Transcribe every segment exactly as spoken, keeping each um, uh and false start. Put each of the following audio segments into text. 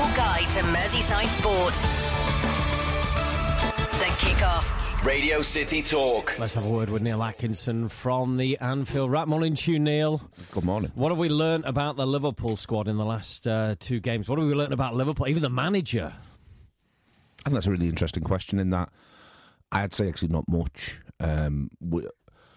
Your guide to Merseyside sport. The Kickoff. Radio City Talk. Let's have a word with Neil Atkinson from the Anfield Wrap. Morning to you, Neil. Good morning. What have we learnt about the Liverpool squad in the last uh, two games? What have we learnt about Liverpool, even the manager? I think that's a really interesting question in that I'd say actually not much. Um, we,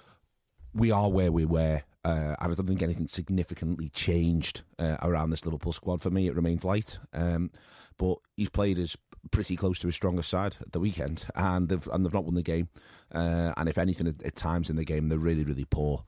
we are where we were. Uh, I don't think anything significantly changed uh, around this Liverpool squad. For me, it remains light. Um, but he's played as pretty close to his strongest side at the weekend, and they've and they've not won the game. Uh, and if anything, at, at times in the game, they're really, really poor.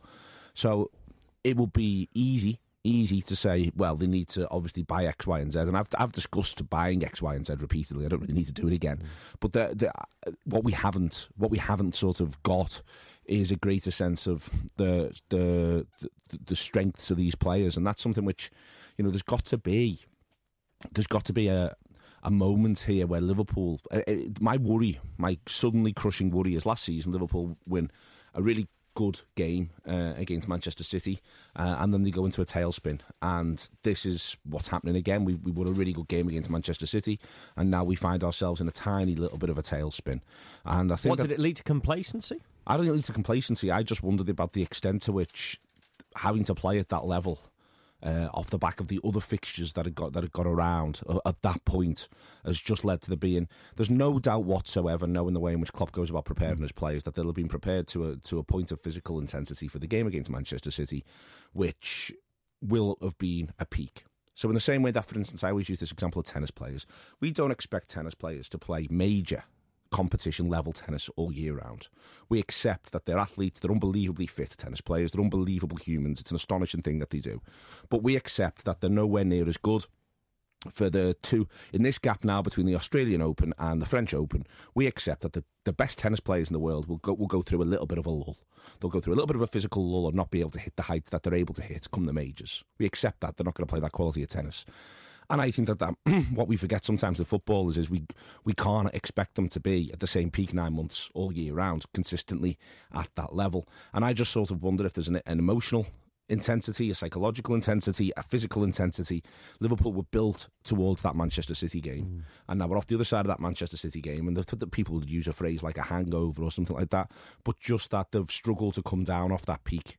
So it will be easy, easy to say, well, they need to obviously buy X, Y, and Z. And I've I've discussed buying X, Y, and Z repeatedly. I don't really need to do it again. Mm. But the, the, what we haven't, what we haven't sort of got, is a greater sense of the, the the the strengths of these players, and that's something which, you know, there's got to be, there's got to be a a moment here where Liverpool. Uh, my worry, my suddenly crushing worry, is last season Liverpool win a really good game uh, against Manchester City, uh, and then they go into a tailspin, and this is what's happening again. We we won a really good game against Manchester City, and now we find ourselves in a tiny little bit of a tailspin. And I think what that, did it lead to? Complacency? I don't think it leads to complacency. I just wondered about the extent to which having to play at that level, uh, off the back of the other fixtures that had got that had got around uh, at that point, has just led to the being. There's no doubt whatsoever, knowing the way in which Klopp goes about preparing his players, that they'll have been prepared to a to a point of physical intensity for the game against Manchester City, which will have been a peak. So in the same way that, for instance, I always use this example of tennis players. We don't expect tennis players to play major competition level tennis all year round. We accept that they're athletes, they're unbelievably fit tennis players, they're unbelievable humans. It's an astonishing thing that they do. But we accept that they're nowhere near as good for the two, in this gap now between the Australian Open and the French Open. We accept that the, the best tennis players in the world will go will go through a little bit of a lull. They'll go through a little bit of a physical lull and not be able to hit the heights that they're able to hit come the majors. We accept that they're not going to play that quality of tennis. And I think that, that what we forget sometimes with footballers is we we can't expect them to be at the same peak nine months all year round, consistently at that level. And I just sort of wonder if there's an, an emotional intensity, a psychological intensity, a physical intensity. Liverpool were built towards that Manchester City game. Mm. And now we're off the other side of that Manchester City game, and the, the people would use a phrase like a hangover or something like that, but just that they've struggled to come down off that peak.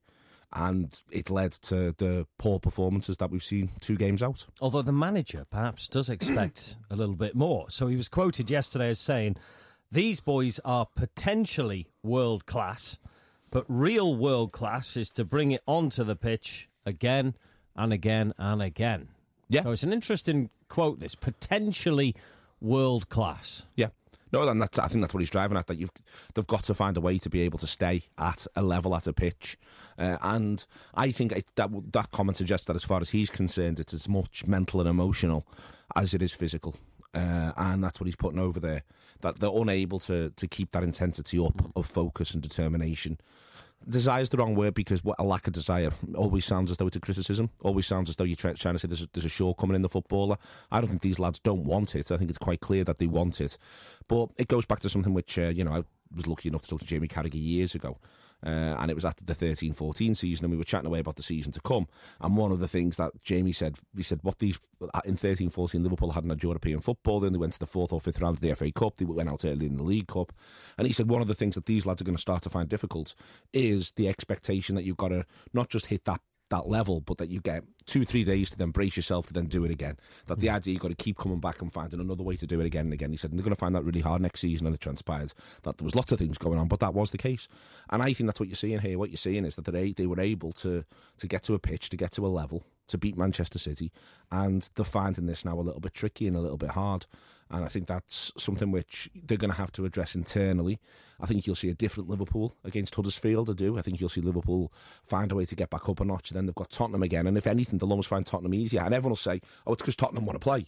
And it led to the poor performances that we've seen two games out. Although the manager perhaps does expect a little bit more. So he was quoted yesterday as saying, these boys are potentially world class, but real world class is to bring it onto the pitch again and again and again. Yeah. So it's an interesting quote, this, potentially world class. Yeah. No, then that's, I think that's what he's driving at, that you've they've got to find a way to be able to stay at a level, at a pitch. Uh, and I think it, that that comment suggests that as far as he's concerned, it's as much mental and emotional as it is physical. Uh, and that's what he's putting over there, that they're unable to, to keep that intensity up of focus and determination. Desire is the wrong word, because what a lack of desire always sounds as though it's a criticism, always sounds as though you're try, trying to say there's a, there's a shortcoming in the footballer. I don't think these lads don't want it. I think it's quite clear that they want it. But it goes back to something which, uh, you know, I was lucky enough to talk to Jamie Carragher years ago. Uh, and it was after the thirteen fourteen season, and we were chatting away about the season to come. And one of the things that Jamie said, he said, what these, in thirteen fourteen, Liverpool hadn't had European football, then they went to the fourth or fifth round of the F A Cup, they went out early in the League Cup. And he said one of the things that these lads are going to start to find difficult is the expectation that you've got to not just hit that that level, but that you get two, three days to then brace yourself to then do it again. That the idea you've got to keep coming back and finding another way to do it again and again. He said, and they're going to find that really hard next season, and it transpired that there was lots of things going on, but that was the case. And I think that's what you're seeing here. What you're seeing is that they they were able to to get to a pitch, to get to a level, to beat Manchester City, and they're finding this now a little bit tricky and a little bit hard. And I think that's something which they're going to have to address internally. I think you'll see a different Liverpool against Huddersfield, I do. I think you'll see Liverpool find a way to get back up a notch, and then they've got Tottenham again. And if anything, they'll almost find Tottenham easier. And everyone will say, oh, it's because Tottenham want to play.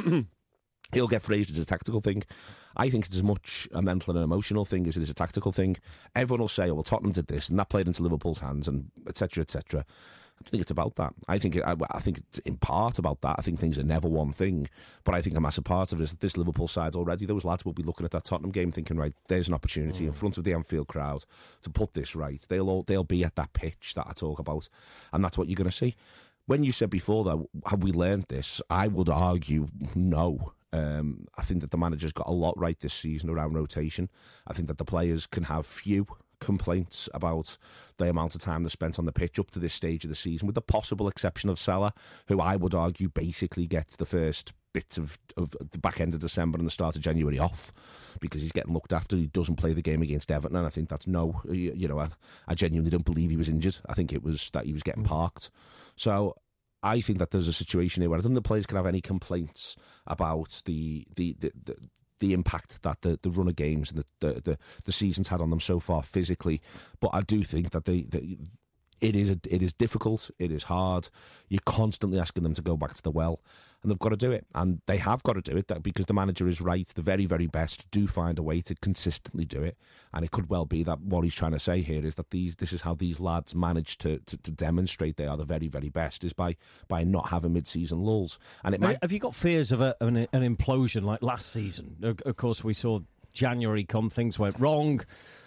He'll get phrased as a tactical thing. I think it's as much a mental and an emotional thing as it is a tactical thing. Everyone will say, oh, well, Tottenham did this, and that played into Liverpool's hands, and et cetera, et cetera. I don't think it's about that. I think it, I, I think it's in part about that. I think things are never one thing, but I think a massive part of it is that this Liverpool side already, those lads will be looking at that Tottenham game thinking, right, there's an opportunity mm. in front of the Anfield crowd to put this right. They'll all, they'll be at that pitch that I talk about, and that's what you're going to see. when you said before, though, have we learned this? I would argue no. Um, I think that the manager's got a lot right this season around rotation. I think that the players can have few complaints about the amount of time they spent on the pitch up to this stage of the season, with the possible exception of Salah, who I would argue basically gets the first bits of, of the back end of December and the start of January off because he's getting looked after. He doesn't play the game against Everton, and I think that's no, you, you know, I, I genuinely don't believe he was injured. I think it was that he was getting parked. So I think that there's a situation here where I don't think the players can have any complaints about the the the, the, the impact that the, the run of games and the, the, the, the season's had on them so far physically. But I do think that they, they it is a, it is difficult, it is hard. You're constantly asking them to go back to the well, and they've got to do it, and they have got to do it because the manager is right. The very, very best do find a way to consistently do it, and it could well be that what he's trying to say here is that these this is how these lads manage to, to, to demonstrate they are the very, very best, is by by not having mid-season lulls. And it might... Have you got fears of a, an, an implosion like last season? Of, of course, we saw January come, things went wrong.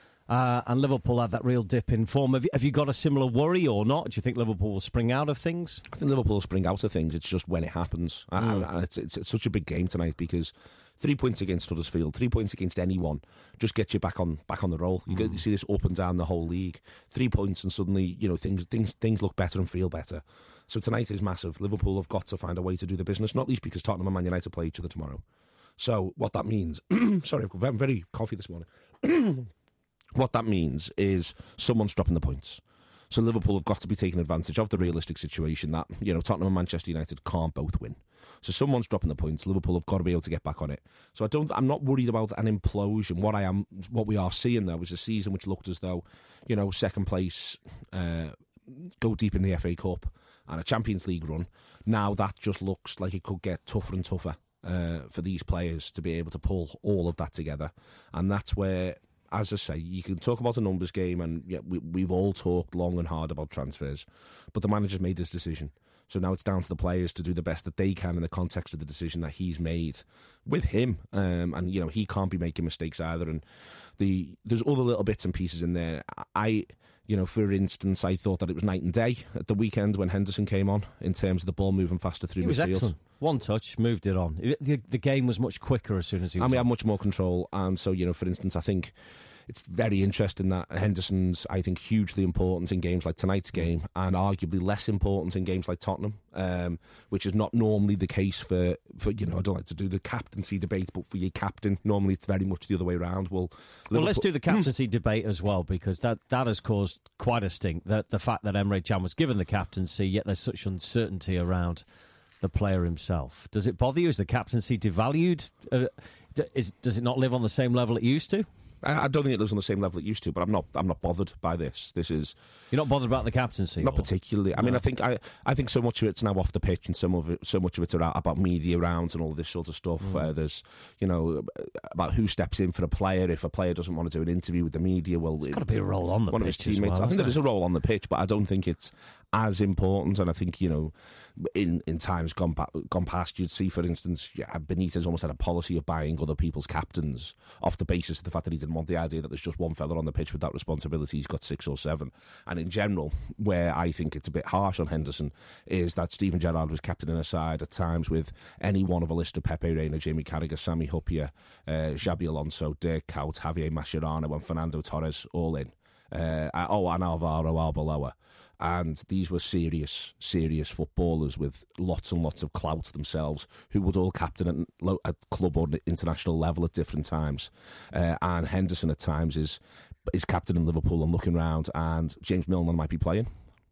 Uh, and Liverpool had that real dip in form. Have you, have you got a similar worry or not? Do you think Liverpool will spring out of things? I think Liverpool will spring out of things. It's just when it happens. Mm. And it's, it's, it's such a big game tonight because three points against Huddersfield, three points against anyone, just get you back on back on the roll. You, mm. get, you see this up and down the whole league. Three points and suddenly, you know, things things things look better and feel better. So tonight is massive. Liverpool have got to find a way to do the business, not least because Tottenham and Man United play each other tomorrow. So what that means... sorry, I've got very, very coffee this morning. What that means is someone's dropping the points. So Liverpool have got to be taking advantage of the realistic situation that, you know, Tottenham and Manchester United can't both win. So someone's dropping the points. Liverpool have got to be able to get back on it. So I don't, I'm not worried about an implosion. What I am, what we are seeing though is a season which looked as though, you know, second place, uh, go deep in the F A Cup and a Champions League run. Now that just looks like it could get tougher and tougher uh, for these players to be able to pull all of that together. And that's where, as I say, you can talk about a numbers game, and yeah, we, we've all talked long and hard about transfers, but the manager's made his decision. So now it's down to the players to do the best that they can in the context of the decision that he's made with him. Um, and, you know, he can't be making mistakes either. And the there's other little bits and pieces in there. I, you know, for instance, I thought that it was night and day at the weekend when Henderson came on in terms of the ball moving faster through midfield. It was excellent. One touch, moved it on. The, the game was much quicker as soon as he was And we on. had much more control. And so, you know, for instance, I think it's very interesting that Henderson's, I think, hugely important in games like tonight's game and arguably less important in games like Tottenham, um, which is not normally the case for, for, you know, I don't like to do the captaincy debate, but for your captain, normally it's very much the other way around. Well, well let's do the captaincy debate as well, because that, that has caused quite a stink. The, the fact that Emre Can was given the captaincy, yet there's such uncertainty around the player himself. Does it bother you? Is the captaincy devalued? Uh, is, does it not live on the same level it used to? I don't think it lives on the same level it used to, but I'm not. I'm not bothered by this. This is you're not bothered about the captaincy. Not or? particularly. I no. mean, I think I. I think so much of it's now off the pitch, and some of it, so much of it's about media rounds and all this sort of stuff. Mm. Uh, there's, you know, about who steps in for a player. If a player doesn't want to do an interview with the media, well, there's got to be a role on the one pitch. One of his teammates. Well, I think there it? is a role on the pitch, but I don't think it's as important. And I think, you know, in in times gone pa- gone past, you'd see, for instance, yeah, Benitez almost had a policy of buying other people's captains off the basis of the fact that he didn't want the idea that there's just one fella on the pitch with that responsibility. He's got six or seven. And in general, where I think it's a bit harsh on Henderson is that Steven Gerrard was captaining a side at times with any one of a list of Pepe Reina, Jamie Carragher, Sami Hyypiä, uh, Xabi Alonso, Dirk Kuyt, Javier Mascherano and Fernando Torres all in. Uh, oh, and Alvaro Arbeloa. And these were serious, serious footballers with lots and lots of clout themselves, who would all captain at, lo- at club or international level at different times. Uh, and Henderson at times is is captain in Liverpool and looking round, and James Milner might be playing.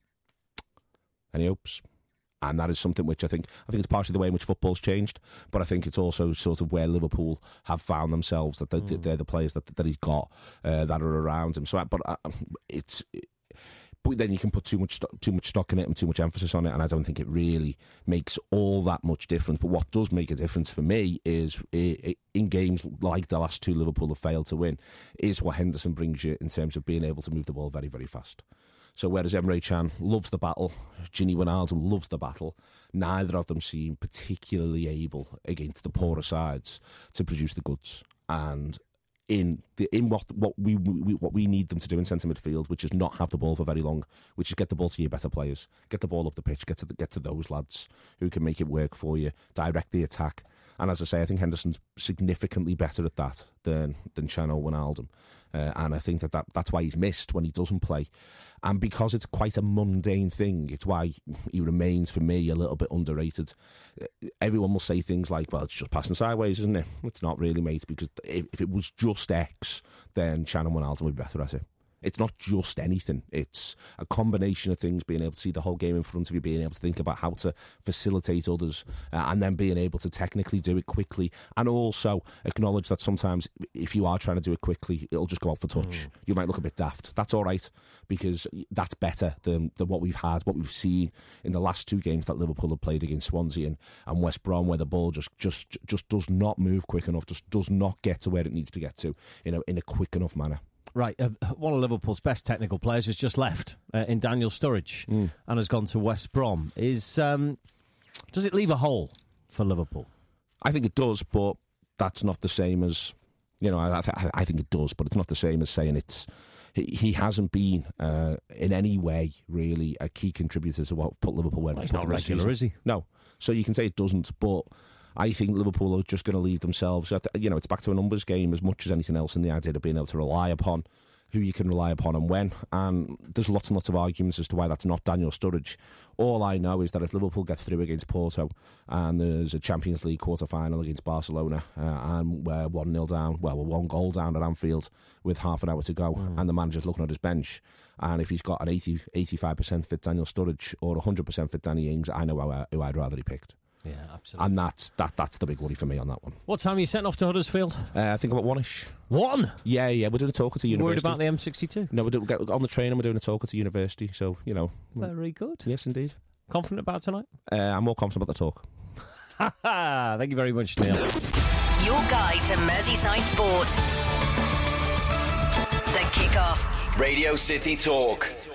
Any hopes? And that is something which I think I think it's partially the way in which football's changed, but I think it's also sort of where Liverpool have found themselves, that they're, mm. they're the players that that he's got uh, that are around him. So, but uh, it's. It, But then you can put too much sto- too much stock in it and too much emphasis on it, and I don't think it really makes all that much difference. But what does make a difference for me is it, in games like the last two Liverpool have failed to win, is what Henderson brings you in terms of being able to move the ball very, very fast. So whereas Emre Can loves the battle, Gini Wijnaldum loves the battle, neither of them seem particularly able against the poorer sides to produce the goods. And in the in what what we, we what we need them to do in centre midfield, which is not have the ball for very long, which is get the ball to your better players, get the ball up the pitch, get to the, get to those lads who can make it work for you, direct the attack. And as I say, I think Henderson's significantly better at that than than Chano Wijnaldum. Uh, and I think that, that that's why he's missed when he doesn't play. And because it's quite a mundane thing, it's why he remains, for me, a little bit underrated. Everyone will say things like, well, it's just passing sideways, isn't it? It's not really, mate, because if, if it was just X, then Chano Wijnaldum would be better at it. It's not just anything. It's a combination of things, being able to see the whole game in front of you, being able to think about how to facilitate others, uh, and then being able to technically do it quickly, and also acknowledge that sometimes if you are trying to do it quickly, it'll just go out for touch. Mm. You might look a bit daft. That's all right, because that's better than, than what we've had, what we've seen in the last two games that Liverpool have played against Swansea and, and West Brom, where the ball just, just, just does not move quick enough, just does not get to where it needs to get to in a, in a quick enough manner. Right, uh, one of Liverpool's best technical players has just left uh, in Daniel Sturridge mm. and has gone to West Brom. Is um, does it leave a hole for Liverpool? I think it does, but that's not the same as, you know, I, I, I think it does, but it's not the same as saying it's he, he hasn't been uh, in any way really a key contributor to what put Liverpool where well, it's not regular, is he? No, so you can say it doesn't, but I think Liverpool are just going to leave themselves, you know, it's back to a numbers game as much as anything else, in the idea of being able to rely upon who you can rely upon and when. And there's lots and lots of arguments as to why that's not Daniel Sturridge. All I know is that if Liverpool get through against Porto and there's a Champions League quarter-final against Barcelona uh, and we're one nil down, well, we're one goal down at Anfield with half an hour to go mm. and the manager's looking at his bench, and if he's got an eighty, eighty-five percent fit Daniel Sturridge or one hundred percent fit Danny Ings, I know who, I, who I'd rather he picked. Yeah, absolutely. And that's that. That's the big worry for me on that one. What time are you setting off to Huddersfield? Uh, I think about one-ish. One? Yeah, yeah. We're doing a talker to university. Worried about the M sixty-two? No, we're, do, we're on the train and we're doing a talker to university. So, you know. Very good. Yes, indeed. Confident about tonight? Uh, I'm more confident about the talk. Thank you very much, Neil. Your guide to Merseyside sport. The Kickoff. Radio City Talk.